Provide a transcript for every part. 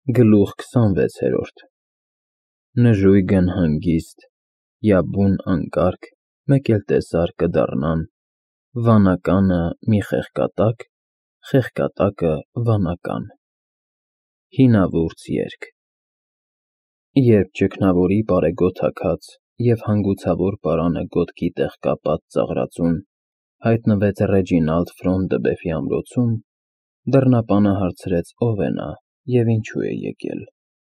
Գլուխ 26 Նժույգն հանգիստ, յաբուն անկարգ, մեկ էլ տեսար կդառնան, վանականը մի խեղկատակը վանական։ Հինավուրց երգ։ Երբ ճգնավորի պարեգոտ հագած և հանգուցավոր պարանը գոտքի տեղ կապած ծաղրածուն հայտնվեց Ռեջինալդ Ֆրոնդբեֆի ամրոցում, դռնապանը հարցրեց ով է նա և ինչու է եկել։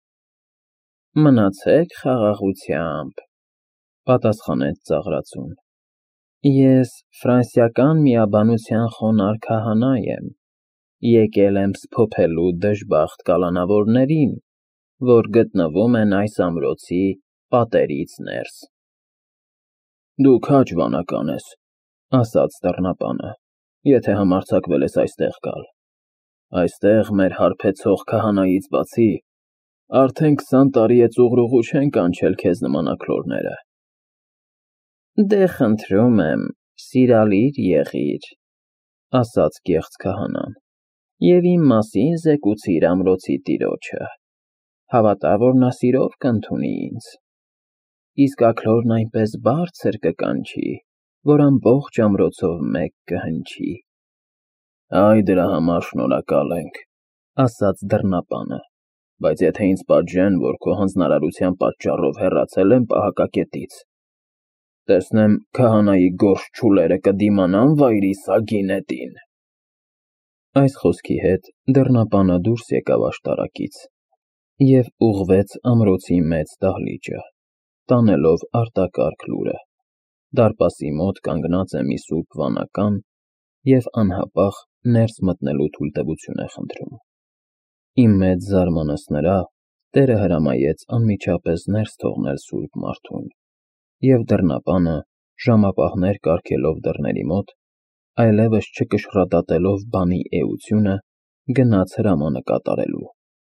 Մնացեք խաղաղությամբ, պատասխանեց ծաղրածուն, ես ֆրանսիական միաբանության խոնարհ քահանա եմ, եկել եմ սփոփելու դժբախտ կալանավորներին, որ գտնվում են այս ամրոցի պատերից ներս։ Դու քաջ վանական ես, ասաց դռնապանը, եթե համարձակվել ես այստեղ գալ։ Այստեղ մեր հարբեցող քահանայից բացի, արդեն 20 տարի է ծուղրուղու չեն կանչել քեզ նման աքլորները։ Դե խնդրում եմ, սիրալիր եղիր, ասաց կեղծ քահանան, և իմ մասին զեկուցիր ամրոցի տիրոջը, հավատա, որ նա սիրով կընդունի ինձ, իսկ աքլորն այնպես բարձր կկանչի, որ ամբողջ ամրոցով մեկ կհնչի։ Այ դրա համար շնորհակալ ենք, ասաց դռնապանը, բայց եթե ինձ պատժեն, որ քո հանձնարարության պատճառով հեռացել եմ պահակակետից, տեսնեմ քահանայի գորշ չուլերը կդիմանան վայրի սագի նետին։ Այս խոսքի հետ դռնապանը դուրս եկավ աշտարակից և ուղղվեց ամրոցի մեծ դահլիճը, տանելով արտակարգ լուրը. դարպասի մոտ կանգնած է մի սուրբ վանական և անհապաղ ներս մտնելու թույլտվություն է խնդրում։ Իմ մեծ զարմանքս նրա, տերը հրամայեց անմիջապես ներս թողնել սուրբ մարդուն, և դռնապանը, ժամապահներ կարգելով դռների մոտ, այլևս չկշռադատելով բանի էությունը, գնաց հրամանը կատարելու։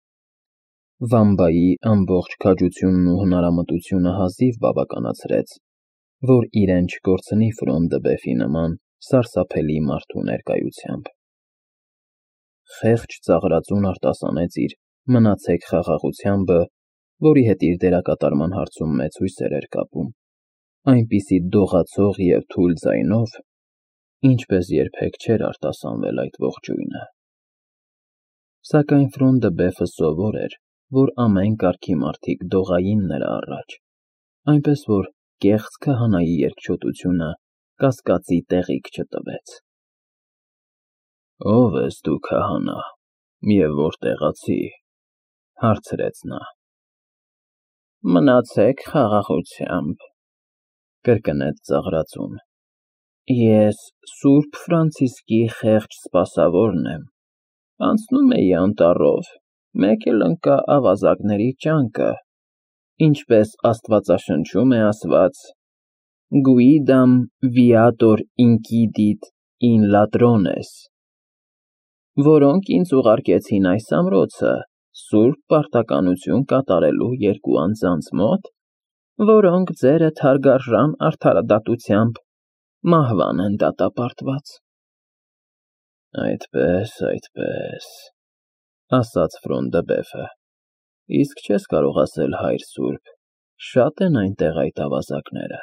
Վամբայի ամբողջ քաջությունն ու հնարամտությունը հազիվ բավականացրեց, որ իրեն չկորցնի Ֆրոնդբեֆի նման սարսափելի մարդու ներկայությամբ։ Խեղճ ծաղրածուն արտասանեց իր «մնացեք խաղաղությամբը», որի հետ իր դերակատարման հարցում մեծ հույսեր էր կապում, այնպիսի դողացող և թույլ ձայնով, ինչպես երբեք չէր արտասանվել այդ ողջույնը։ Սակայն Ֆրոնդբեֆը սովոր էր, որ ամեն կարգի մարդիկ դողային նրա առաջ, այնպես որ կեղծ քահանայի երկչոտությունը կասկածի տեղիք չտվեց։ Ո՞վ ես դու, քահանա, և որտեղացի, հարցրեց նա։ Մնացեք խաղաղությամբ, կրկնեց ծաղրածուն, ես Սուրբ Ֆրանցիսկի խեղճ սպասավորն եմ, անցնում էի անտառով, մեկ էլ ընկա ավազակների ճանկը, ինչպես աստվածաշնչում է ասված. Guidam viator incidit in ladrones, որոնք ինձ ուղարկեցին այս ամրոցը սուրբ պարտականություն կատարելու երկու անձանց մոտ, որոնք ձերդ հարգարժան արդարադատությամբ մահվան են դատապարտված։ Այդպես, ասաց Ֆրոնդբեֆը, իսկ չես կարող ասել հայր սուրբ, շատ են այնտեղ այդ ավազակները։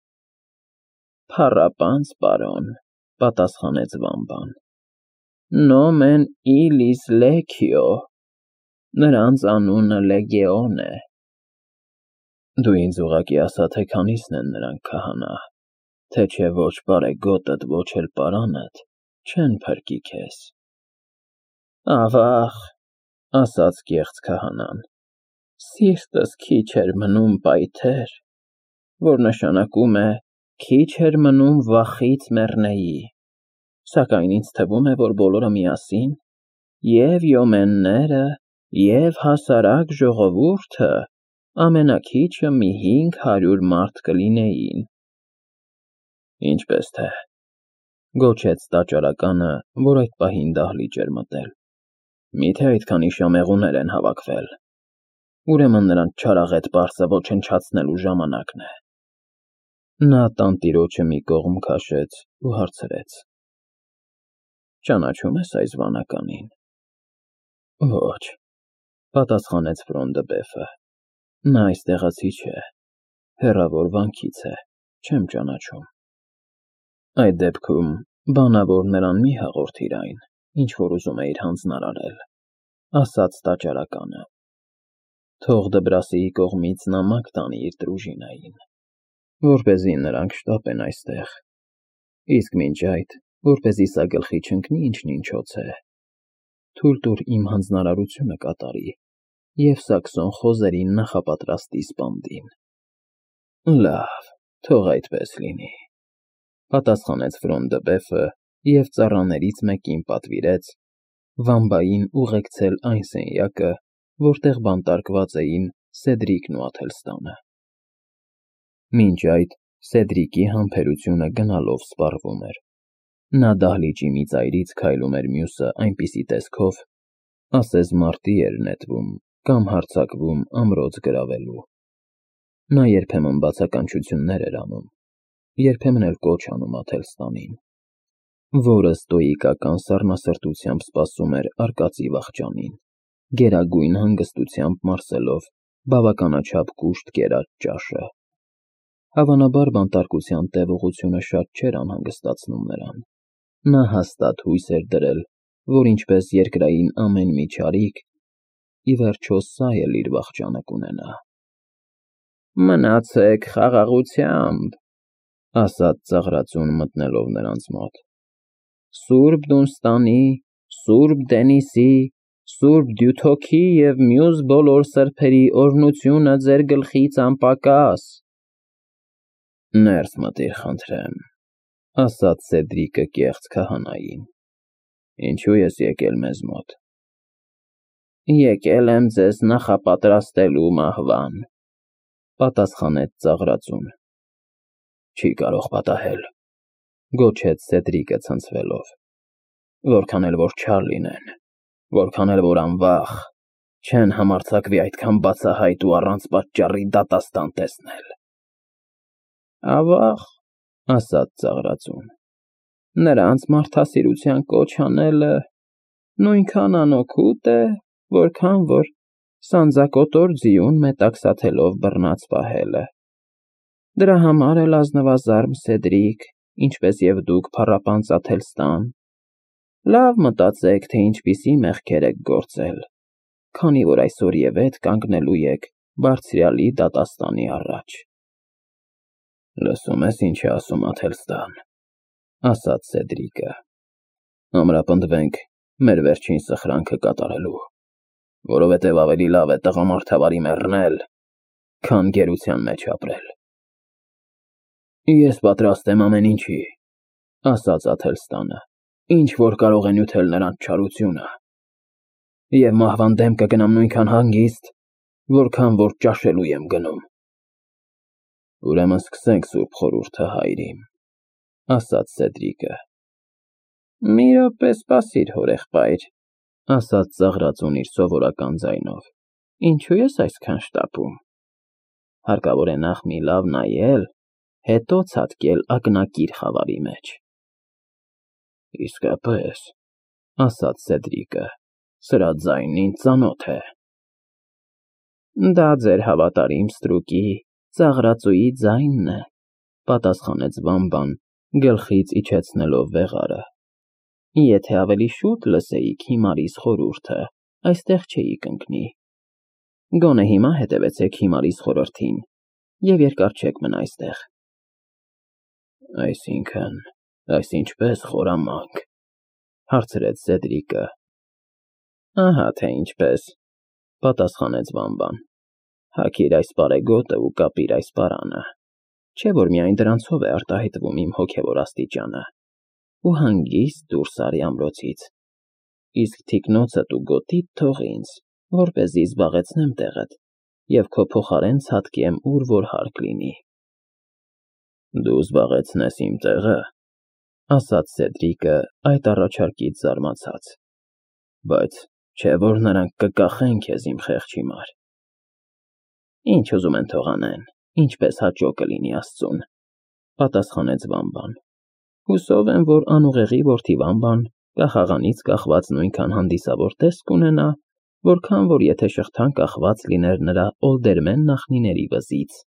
Փառապանծ պարոն, պատասխանեց Վամբան, Nomen illis lectio, նրանց անունը Լեգեոն է։ Դու ինձ ուղղակի ասա, թե քանիսն են նրանք, քահանա, թե չէ ոչ պարեգոտդ, ոչ էլ պարանդ չեն փրկի քեզ։ Ավաղ, ասաց կեղծ քահանան, սիրտս քիչ էր մնում պայթեր, որ նշանակում է քիչ էր մնում վախից մեռնեի, սակայն ինձ թվում է, որ բոլորը միասին, և յոմենները, և հասարակ ժողովուրդը, ամենաքիչը մի 500 մարդ կլինեին։ Ինչպես թե, գոչեց տաճարականը, որ այդ պահին դահլիճ էր մտել, միթե այդքան իշամեղուներ են հավաքվել, ուրեմն նրանց չարաղետ պարսը ոչնչացնելու ժամանակն է։ Նա տանտիրոջը մի կողմ քաշեց ու հարցրեց. Ճանաչում ես այս վանականին։ Ոչ, Պատասխանեց Ֆրոնդբեֆը։ Նա այստեղացի չէ, հեռավոր վանքից է, չեմ ճանաչում։ Այդ դեպքում բանավոր նրան մի հաղորդիր այն, ինչ որ ուզում էիր հանձնարարել, ասաց տաճարականը։ Թող Դբրասիի կողմից նամակ տանի իր դրուժինային, որպեսզի նրանք շտապեն այստեղ, իսկ մինչ այդ, որպեսզի սա գլխի չընկնի ինչն ինչոց է, թույլ տուր իմ հանձնարարությունը կատարի և Սաքսոն խոզերին նախապատրաստի սպանդին։ Լավ, թող այդպես լինի, պատասխանեց Ֆրոնդբեֆը և ծառաներից մեկին պատվիրեց վամբային ուղեկցել այն սենյակը, որտեղ բանտարկված էին Սեդրիկն ու Աթելստանը։ Մինչ այդ Սեդրիկի համբերությունը գնալով սպառվում էր։ Նա դահլիճի մի ծայրից քայլում էր մյուսը այնպիսի տեսքով, ասես մարտի էր նետվում կամ հարձակվում ամրոց գրավելու։ Նա երբեմն բացականչություններ էր անում, երբեմն էլ կոչ անում Աթելստանին, որը ստոիկական սառնասրտությամբ սպասում էր արկածի վախճանին, գերագույն հանգստությամբ մարսելով բավականաչափ կուշտ կերած ճաշը։ Հավանաբար բանտարկության տևողությունը շատ չէր անհանգստացնում նրան։ Նա հաստատ հույս էր դրել, որ ինչպես երկրային ամեն մի չարիք, ի վերջո սա էլ իր վախճանը կունենա։ Մնացեք խաղաղությամբ, ասաց ծաղրածուն մտնելով նրանց մոտ։ Սուրբ Դունստանի, Սուրբ Դենիսի, Սուրբ Դյութոքի և մյուս բոլոր սրբերի օրհնությունը ձեր գլխից անպակաս։ Ներս մտիր, խնդրեմ, ասաց Սեդրիկը կեղծ քահանային։ Ինչու ես եկել մեզ մոտ։ Եկել եմ ձեզ նախապատրաստելու մահվան, պատասխանեց ծաղրածուն։ Չի կարող պատահել, գոչեց Սեդրիկը ցնցվելով։ Որքան էլ որ չար լինեն, որքան էլ որ անվախ, չեն համարձակվի այդքան բացահայտ ու առանց պատճառի դատաստան տեսնել։ Ավաղ, ասաց ծաղրածուն, նրանց մարդասիրության կոչ անելը նույնքան անօգուտ է, որքան որ սանձակոտոր ձիուն մետաքսաթելով բռնած պահելը։ Դրա համար էլ ազնվազարմ Սեդրիկ, ինչպես և դուք փառապանծ Աթելստան, լավ մտածեք, թե ինչպիսի մեղքեր եք գործել, քանի որ այսօր և ետ կանգնելու եք Բարձրյալի դատաստանի առաջ։ Լսում ես ինչ է ասում Աթելստան, ասաց Սեդրիկը։ Ամրապնդվենք մեր վերջին սխրանքը կատարելու, որովհետև ավելի լավ է տղամարդավարի մեռնել, քան գերության մեջ ապրել։ Ես պատրաստ եմ ամեն ինչի, ասաց Աթելստանը, ինչ որ կարող է նյութել նրանց չարությունը, և մահվան դեմ կգնամ նույնքան հանգիստ, որքան որ ճաշելու եմ գնում։ Ուրեմն սկսենք Սուրբ Խորհուրդը, հայրիմ, ասաց Սեդրիկը։ Մի րոպե սպասիր, հորեղբայր, ասաց ծաղրածուն իր սովորական ձայնով։ Ինչու ես այսքան շտապում։ Հարկավոր է նախ մի լավ նայել, հետո ցատկել ակնակիր խավարի մեջ։ Իսկապես, ասաց Սեդրիկը, սրա ձայնն ինձ ծանոթ է։ Դա ձեր հավատարիմ ստրուկի ծաղրածուի ձայնն է, պատասխանեց Վամբան, գլխից իջեցնելով վեղարը։ Եթե ավելի շուտ լսեիք հիմարիս խորհուրդը, այստեղ չէիք ընկնի։ Գոնե հիմա հետևեցեք հիմարիս խորհրդին և երկար չեք մնա այստեղ։ Այսինքն, այս ինչպես խորամանկ, հարցրեց Սեդրիկը։ Ահա թե ինչպես, պատասխանեց Վամբան։ Հագիր այս պարեգոտը ու կապիր այս պարանը, չէ որ միայն դրանցով է արտահայտվում իմ հոգևոր աստիճանը, ու հանգիստ դուրս արի ամրոցից, իսկ թիկնոցդ ու գոտիդ թող ինձ, որպեսզի զբաղեցնեմ տեղդ և քո փոխարեն ցատկեմ ուր որ հարկ լինի։ Դու զբաղեցնես իմ տեղը, ասաց Սեդրիկը այդ առաջարկից զարմացած, բայց չէ որ նրանք կկախեն քեզ իմ խեղճ հիմար։ Ինչ ուզում են թող անեն, ինչպես հաճո կլինի Աստծուն, պատասխանեց Վամբան։ Հուսով եմ, որ անուղեղի որդի Վամբան կախաղանից կախված նույնքան հանդիսավոր տեսք կունենա, որքան որ եթե շղթան կախված լիներ նրա օլդերմեն նախնիների վզից։